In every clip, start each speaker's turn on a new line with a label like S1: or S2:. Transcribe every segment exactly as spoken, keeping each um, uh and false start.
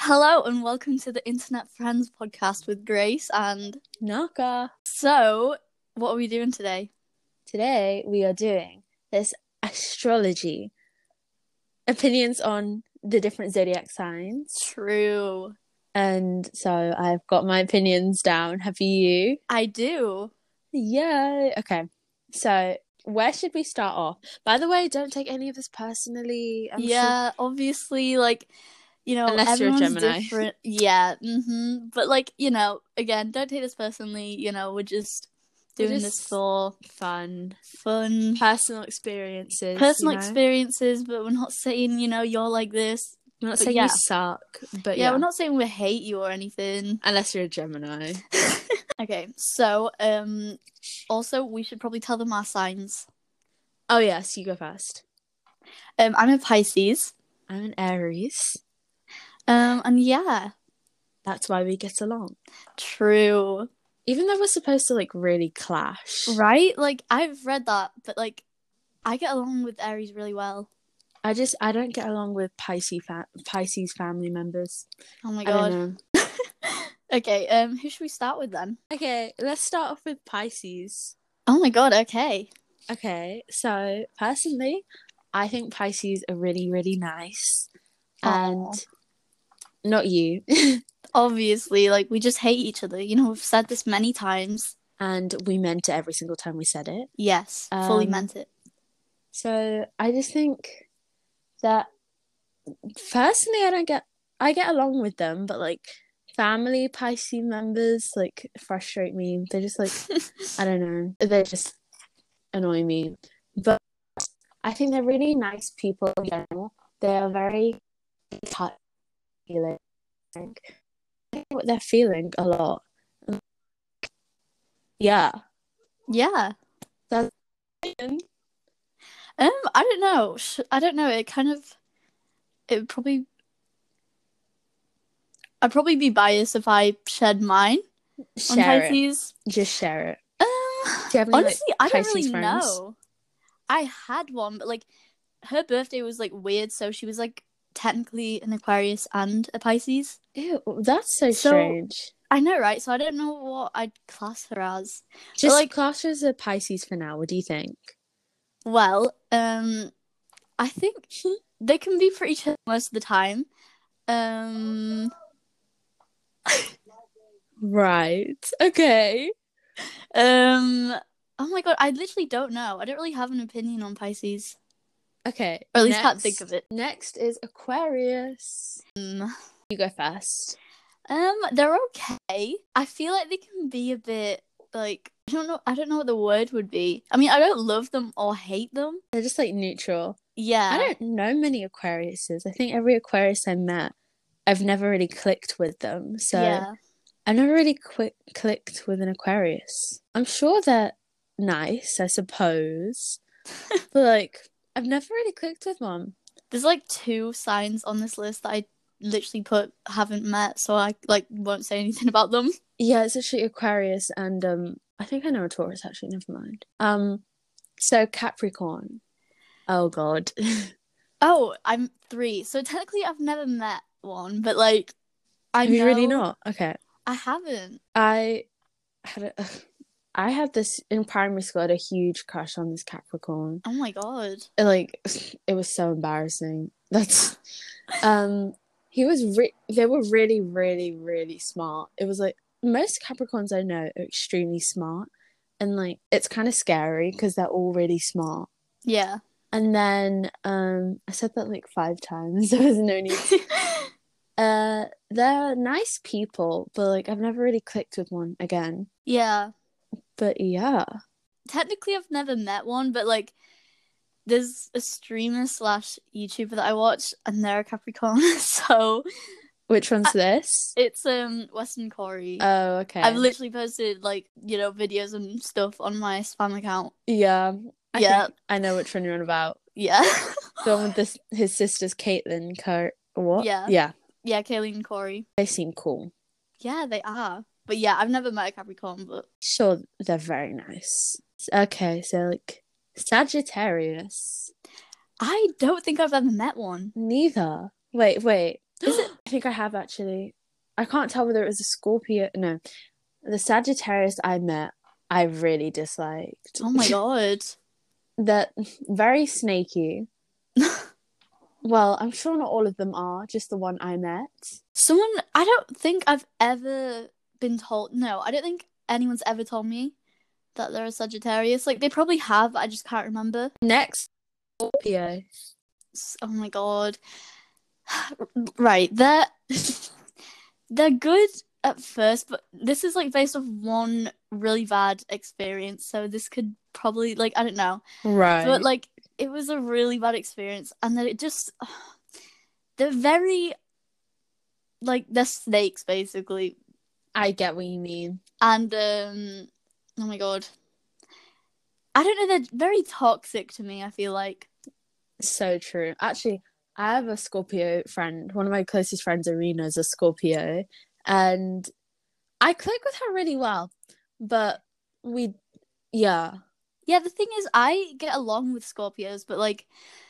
S1: Hello and welcome to the Internet Friends podcast with Grace and
S2: Naka.
S1: So, what are we doing today?
S2: Today we are doing this astrology. Opinions on the different zodiac signs.
S1: True.
S2: And so I've got my opinions down. Have you?
S1: I do.
S2: Yeah. Okay. So where should we start off? By the way, don't take any of this personally. I'm
S1: yeah,
S2: sure...
S1: obviously, like, you know,
S2: Unless
S1: everyone's
S2: you're a Gemini.
S1: different. Yeah. Mm-hmm. But, like, you know, again, don't take this personally. You know, we're just doing
S2: We're
S1: this
S2: just
S1: for
S2: fun,
S1: fun,
S2: personal experiences.
S1: personal
S2: you know?
S1: experiences. But we're not saying, you know, you're like this.
S2: I'm not
S1: But
S2: saying
S1: yeah.
S2: you suck, but
S1: Yeah,
S2: yeah.
S1: we're not saying we hate you or anything.
S2: Unless you're a Gemini.
S1: Okay, so, um, also, we should probably tell them our signs.
S2: Oh, yes, you go first.
S1: Um, I'm a Pisces.
S2: I'm an Aries.
S1: Um, and yeah.
S2: That's why we get along.
S1: True.
S2: Even though we're supposed to, like, really clash.
S1: Right? Like, I've read that, but, like, I get along with Aries really well.
S2: I just, I don't get along with Pisces, fa- Pisces family members.
S1: Oh my
S2: I
S1: god.
S2: don't know.
S1: Okay, um, who should we start with then?
S2: Okay, let's start off with Pisces.
S1: Oh my god, okay.
S2: Okay, so, personally, I think Pisces are really, really nice.
S1: Aww.
S2: And not you.
S1: Obviously, like, we just hate each other. You know, we've said this many times.
S2: And we meant it every single time we said it.
S1: Yes, fully
S2: Um,
S1: meant it.
S2: So, I just think that, personally, I don't get, I get along with them, but, like, family Pisces members, like, frustrate me. They're just, like, I don't know. They just annoy me. But I think they're really nice people in general. They are very touch feeling. I think what they're feeling a lot. Yeah.
S1: Yeah.
S2: That's
S1: Um, I don't know. I don't know. It kind of, it would probably, I'd probably be biased if I shared mine on
S2: share
S1: Pisces.
S2: it. Just share it.
S1: Um,
S2: Do you have any,
S1: honestly,
S2: like,
S1: I don't
S2: Pisces
S1: really
S2: friends?
S1: know. I had one, but like, her birthday was like weird, so she was like technically an Aquarius and a Pisces.
S2: Ew, that's so,
S1: So,
S2: strange.
S1: I know, right? So I don't know what I'd class her as.
S2: Just
S1: like,
S2: class her as a Pisces for now. What do you think?
S1: Well, um, I think they can be pretty chill most of the time. Um,
S2: right. Okay.
S1: um. Oh my god, I literally don't know. I don't really have an opinion on Pisces.
S2: Okay.
S1: Or at least
S2: next,
S1: can't think of it.
S2: Next is Aquarius.
S1: Um,
S2: You go first.
S1: um, they're okay. I feel like they can be a bit like I don't know. I don't know what the word would be. I mean, I don't love them or hate them.
S2: They're just like neutral.
S1: Yeah.
S2: I don't know many Aquariuses. I think every Aquarius I met, I've never really clicked with them. So
S1: yeah.
S2: I've never really qu- clicked with an Aquarius. I'm sure they're nice, I suppose. But like, I've never really clicked with one.
S1: There's like two signs on this list that I literally put haven't met, so I like won't say anything about them.
S2: Yeah, it's actually Aquarius and um I think I know a Taurus actually, never mind. Um so Capricorn. Oh god.
S1: Oh, I'm three. So technically I've never met one, but like I
S2: Have
S1: know
S2: you really not? Okay.
S1: I haven't.
S2: I had a I had this in primary school. I had a huge crush on this Capricorn.
S1: Oh my god!
S2: It, like it was so embarrassing. That's um, he was. Re- they were really, really, really smart. It was like most Capricorns I know are extremely smart, and like it's kind of scary because they're all really smart.
S1: Yeah.
S2: And then um, I said that like five times. There was no need. To. uh, they're nice people, but like I've never really clicked with one again.
S1: Yeah.
S2: But yeah.
S1: Technically, I've never met one, but like, there's a streamer slash YouTuber that I watch, and they're a Capricorn. So,
S2: which one's
S1: I,
S2: this?
S1: It's um Weston Corey.
S2: Oh, okay.
S1: I've literally posted like you know videos and stuff on my spam account.
S2: Yeah. I
S1: yeah.
S2: Think I know which one you're on about.
S1: Yeah.
S2: The one with this his sister's Caitlyn. Car- what?
S1: Yeah.
S2: Yeah.
S1: Yeah, Kaylee and Corey.
S2: They seem cool.
S1: Yeah, they are. But yeah, I've never met a Capricorn, but
S2: sure, they're very nice. Okay, so like Sagittarius.
S1: I don't think I've ever met one.
S2: Neither. Wait, wait.
S1: Is it?
S2: I think I have actually. I can't tell whether it was a Scorpio. No, the Sagittarius I met, I really disliked.
S1: Oh my god.
S2: That very snaky. Well, I'm sure not all of them are, just the one I met.
S1: Someone, I don't think I've ever been told. No, I don't think anyone's ever told me that they're a Sagittarius. Like, they probably have, I just can't remember.
S2: Next, Scorpio.
S1: Oh my god. Right, they're they're good at first, but this is like based off one really bad experience, so this could probably, like, I don't know.
S2: Right.
S1: But like, it was a really bad experience, and then it just they're very, like, they're snakes basically.
S2: I get what you mean.
S1: And um oh my god. I don't know, they're very toxic to me, I feel like.
S2: So true. Actually, I have a Scorpio friend. One of my closest friends, Arena, is a Scorpio. And I click with her really well. But we, yeah.
S1: Yeah, the thing is, I get along with Scorpios, but, like,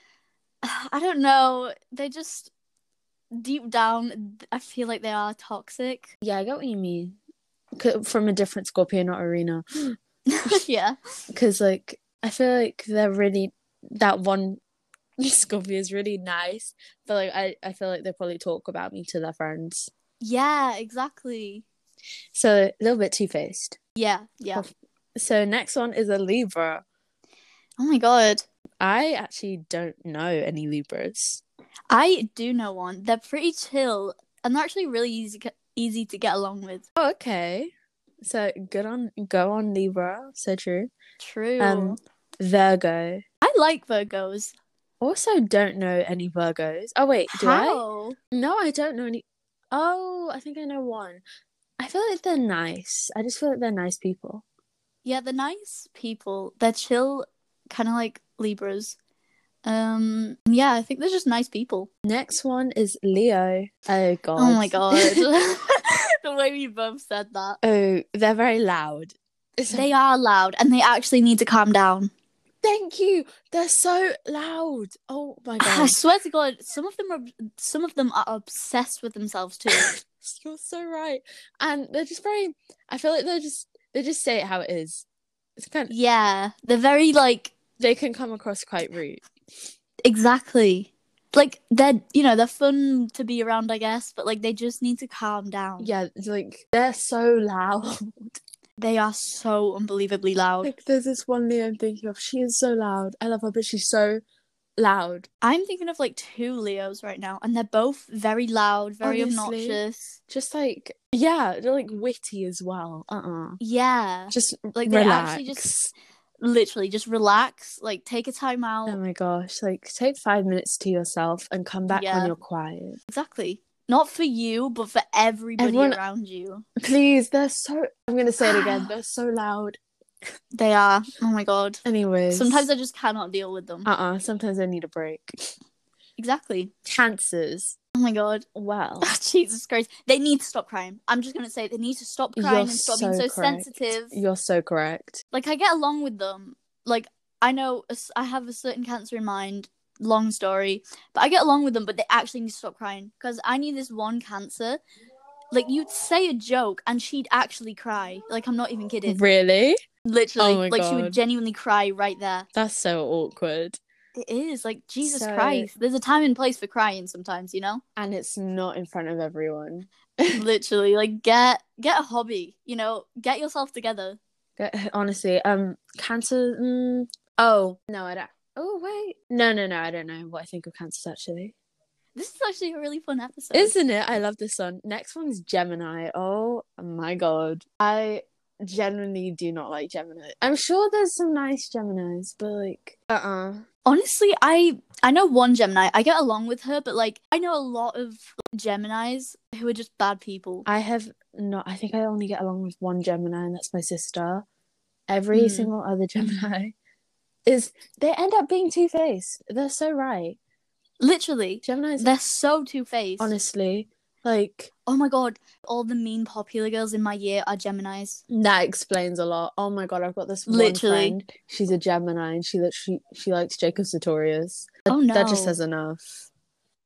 S1: I don't know. They just, deep down, I feel like they are toxic.
S2: Yeah, I get what you mean. From a different Scorpio, not Arena.
S1: Yeah.
S2: Because, like, I feel like they're really, that one Scorpio is really nice, but like I, I feel like they probably talk about me to their friends.
S1: Yeah, exactly.
S2: So a little bit two-faced.
S1: Yeah, yeah.
S2: So next one is a Libra.
S1: Oh my god.
S2: I actually don't know any Libras.
S1: I do know one. They're pretty chill, and they're actually really easy easy to get along with.
S2: Oh, okay. So good on go on Libra. So true.
S1: True.
S2: Um, Virgo.
S1: I like Virgos.
S2: Also, don't know any Virgos. Oh wait, do
S1: How?
S2: I? No, I don't know any. Oh, I think I know one. I feel like they're nice. I just feel like they're nice people.
S1: Yeah, they're nice people. They're chill, kind of like Libras. Um, yeah, I think they're just nice people.
S2: Next one is Leo. Oh god.
S1: Oh my god. The way we both said that.
S2: Oh, they're very loud.
S1: It's they are loud, and they actually need to calm down.
S2: Thank you. They're so loud. Oh my god.
S1: I swear to God, some of them are some of them are obsessed with themselves too.
S2: You're so right. And they're just very I feel like they're just they just say it how it is. It's kind of
S1: Yeah. They're very like
S2: they can come across quite rude.
S1: Exactly. Like they're you know, they're fun to be around, I guess, but like they just need to calm down.
S2: Yeah, it's like they're so loud.
S1: They are so unbelievably loud.
S2: Like, there's this one Leo I'm thinking of. She is so loud. I love her, but she's so loud.
S1: I'm thinking of like two Leos right now, and they're both very loud, very
S2: Honestly,
S1: obnoxious.
S2: Just like, yeah, they're like witty as well. Uh-uh.
S1: Yeah.
S2: Just
S1: like
S2: relax.
S1: They actually just literally just relax, like take a time out.
S2: Oh my gosh, like take five minutes to yourself and come back
S1: yeah.
S2: when you're quiet.
S1: Exactly. Not for you, but for everybody Everyone, around you.
S2: Please, they're so... I'm going to say it again. They're so loud.
S1: They are. Oh my god.
S2: Anyways.
S1: Sometimes I just cannot deal with them.
S2: Uh-uh. Sometimes I need a break.
S1: Exactly.
S2: Cancers.
S1: Oh my god.
S2: Well.
S1: Jesus Christ. They need to stop crying. I'm just going to say they need to stop crying You're and stop so being so correct. sensitive.
S2: You're so correct.
S1: Like, I get along with them. Like, I know I have a certain cancer in mind. Long story, but I get along with them, but they actually need to stop crying, because I knew this one cancer, like, you'd say a joke and she'd actually cry. Like, I'm not even kidding.
S2: Really?
S1: Literally.
S2: Oh my
S1: like
S2: God.
S1: She would genuinely cry right there.
S2: That's so awkward.
S1: It is. Like, Jesus
S2: so...
S1: Christ. There's a time and place for crying sometimes, you know?
S2: And it's not in front of everyone.
S1: Literally. Like, get get a hobby, you know? Get yourself together.
S2: Honestly, um, cancer... Mm... Oh, no, I don't... Oh, wait. No, no, no. I don't know what I think of cancers, actually.
S1: This is actually a really fun episode.
S2: Isn't it? I love this one. Next one's Gemini. Oh, my God. I genuinely do not like Gemini. I'm sure there's some nice Geminis, but, like, uh-uh.
S1: Honestly, I I know one Gemini. I get along with her, but, like, I know a lot of Geminis who are just bad people.
S2: I have not... I think I only get along with one Gemini, and that's my sister. Every mm. single other Gemini... is they end up being two-faced. They're so right.
S1: Literally.
S2: Geminis,
S1: they're so two-faced.
S2: Honestly. Like,
S1: oh my god, all the mean popular girls in my year are Geminis.
S2: That explains a lot. Oh my god, I've got this one
S1: Literally.
S2: friend. She's a Gemini, and she she she likes Jacob Sartorius.
S1: Oh no.
S2: That just says enough.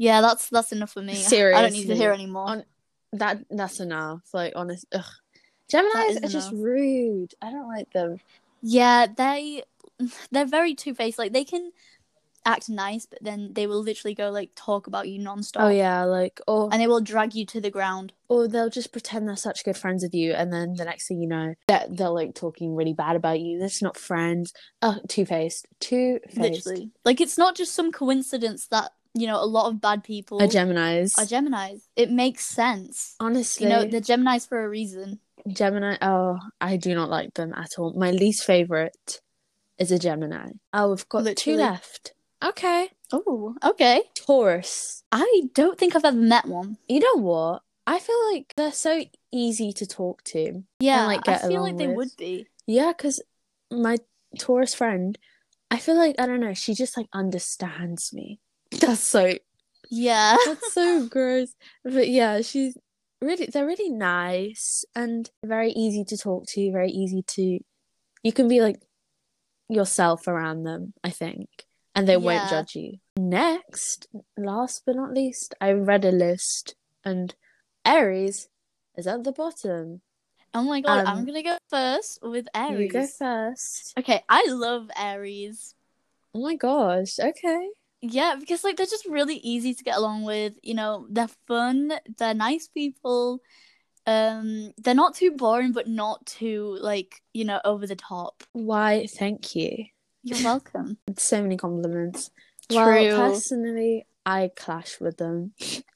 S1: Yeah, that's that's enough for me.
S2: Seriously.
S1: I don't need to hear anymore.
S2: On that that's enough. Like honest ugh.
S1: That
S2: Geminis
S1: is
S2: are just
S1: enough.
S2: rude. I don't like them.
S1: Yeah, they they're very two-faced. Like they can act nice, but then they will literally go like talk about you non-stop.
S2: Oh yeah, like or
S1: And they will drag you to the ground.
S2: or they'll just pretend they're such good friends with you, and then the next thing you know, that they're like talking really bad about you. They're just not friends. Oh, two-faced. Two-faced.
S1: Literally. Like it's not just some coincidence that, you know, a lot of bad people
S2: Are Geminis.
S1: are Geminis. It makes sense.
S2: Honestly.
S1: You know, they're Geminis for a reason.
S2: Gemini, oh, I do not like them at all. My least favourite is a Gemini. Oh, we've got
S1: Literally.
S2: two left. Okay.
S1: Oh, okay.
S2: Taurus.
S1: I don't think I've ever met one.
S2: You know what? I feel like they're so easy to talk to.
S1: Yeah,
S2: and, like, get
S1: I feel
S2: along
S1: like they
S2: with.
S1: would be.
S2: Yeah, because my Taurus friend, I feel like, I don't know, she just, like, understands me. That's so...
S1: Yeah.
S2: That's so gross. But yeah, she's really, they're really nice and very easy to talk to, very easy to, you can be like yourself around them, I think, and they won't
S1: Yeah.
S2: judge you. Next, last but not least, I read a list and Aries is at the bottom.
S1: Oh my god,
S2: Um,
S1: I'm gonna go first with Aries.
S2: You go first.
S1: Okay, I love Aries.
S2: Oh my gosh, okay.
S1: Yeah, because like they're just really easy to get along with. You know, they're fun, they're nice people. Um, they're not too boring, but not too like, you know, over the top.
S2: Why, thank you.
S1: You're welcome.
S2: So many compliments.
S1: True.
S2: Well, personally, I clash with them.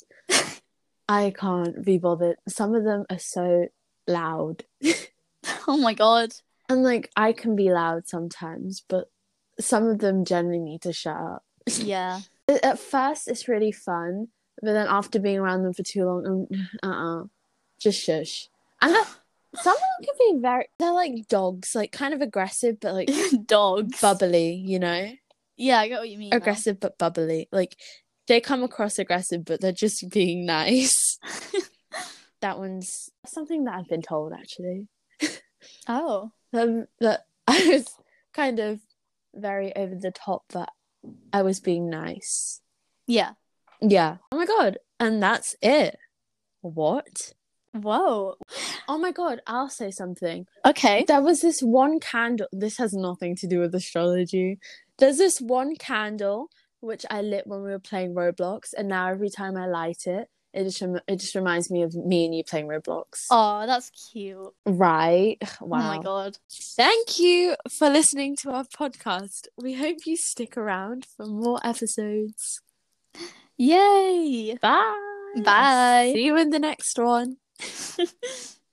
S2: I can't be bothered. Some of them are so loud.
S1: Oh my god.
S2: And like, I can be loud sometimes, but some of them generally need to shut up.
S1: Yeah.
S2: At first, it's really fun, but then after being around them for too long, um, uh-uh, just shush. And the, some of them can be very, they're like dogs, like kind of aggressive, but like
S1: Dogs.
S2: bubbly, you know?
S1: Yeah, I get what you mean.
S2: Aggressive but bubbly. Like, they come across aggressive, but they're just being nice. That one's something that I've been told, actually.
S1: Oh.
S2: Um, that I was kind of very over the top, but I was being nice.
S1: Yeah.
S2: Yeah. Oh my god. And that's it. What?
S1: Whoa.
S2: Oh my god, I'll say something.
S1: Okay.
S2: There was this one candle. This has nothing to do with astrology. There's this one candle which I lit when we were playing Roblox, and now every time I light it, it just rem- it just reminds me of me and you playing Roblox.
S1: Oh, that's cute.
S2: Right. Wow.
S1: Oh my god.
S2: Thank you for listening to our podcast. We hope you stick around for more episodes.
S1: Yay.
S2: Bye.
S1: Bye.
S2: See you in the next one.